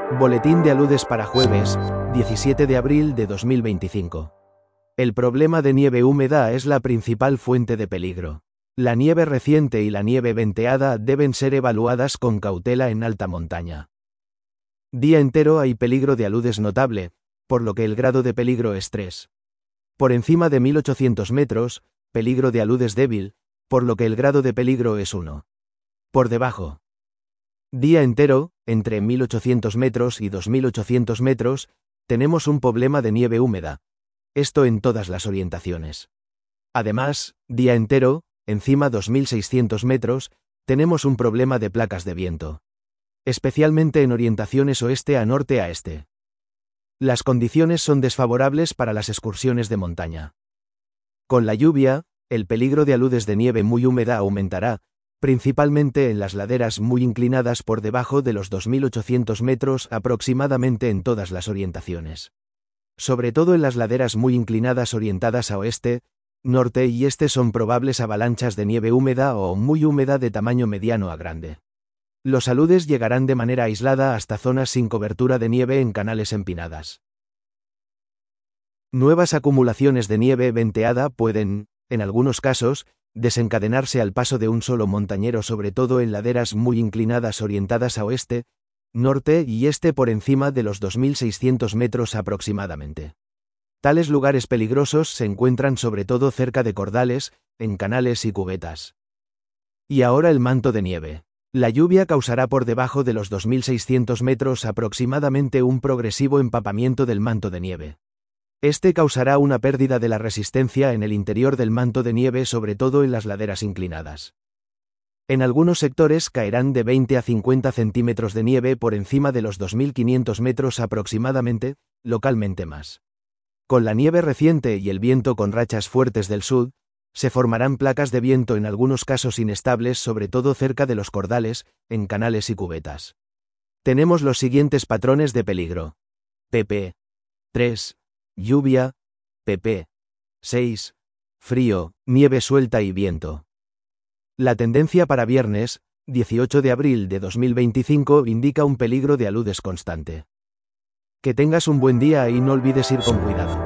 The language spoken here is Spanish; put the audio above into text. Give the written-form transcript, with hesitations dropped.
Boletín de aludes para jueves, 17 de abril de 2025. El problema de nieve húmeda es la principal fuente de peligro. La nieve reciente y la nieve venteada deben ser evaluadas con cautela en alta montaña. Día entero hay peligro de aludes notable, por lo que el grado de peligro es 3. Por encima de 1800 metros, peligro de aludes débil, por lo que el grado de peligro es 1. Por debajo. Día entero, entre 1800 metros y 2800 metros, tenemos un problema de nieve húmeda. Esto en todas las orientaciones. Además, día entero, encima 2600 metros, tenemos un problema de placas de viento. Especialmente en orientaciones oeste a norte a este. Las condiciones son desfavorables para las excursiones de montaña. Con la lluvia, el peligro de aludes de nieve muy húmeda aumentará, principalmente en las laderas muy inclinadas por debajo de los 2800 metros aproximadamente en todas las orientaciones. Sobre todo en las laderas muy inclinadas orientadas a oeste, norte y este son probables avalanchas de nieve húmeda o muy húmeda de tamaño mediano a grande. Los aludes llegarán de manera aislada hasta zonas sin cobertura de nieve en canales empinadas. Nuevas acumulaciones de nieve venteada pueden, en algunos casos, desencadenarse al paso de un solo montañero, sobre todo en laderas muy inclinadas orientadas a oeste, norte y este por encima de los 2600 metros aproximadamente. Tales lugares peligrosos se encuentran sobre todo cerca de cordales, en canales y cubetas. Y ahora el manto de nieve. La lluvia causará por debajo de los 2600 metros aproximadamente un progresivo empapamiento del manto de nieve. Este causará una pérdida de la resistencia en el interior del manto de nieve, sobre todo en las laderas inclinadas. En algunos sectores caerán de 20 a 50 centímetros de nieve por encima de los 2500 metros aproximadamente, localmente más. Con la nieve reciente y el viento con rachas fuertes del sur, se formarán placas de viento en algunos casos inestables, sobre todo cerca de los cordales, en canales y cubetas. Tenemos los siguientes patrones de peligro. pp. 3. Lluvia. pp. 6. Frío, nieve suelta y viento. La tendencia para viernes, 18 de abril de 2025, indica un peligro de aludes constante. Que tengas un buen día y no olvides ir con cuidado.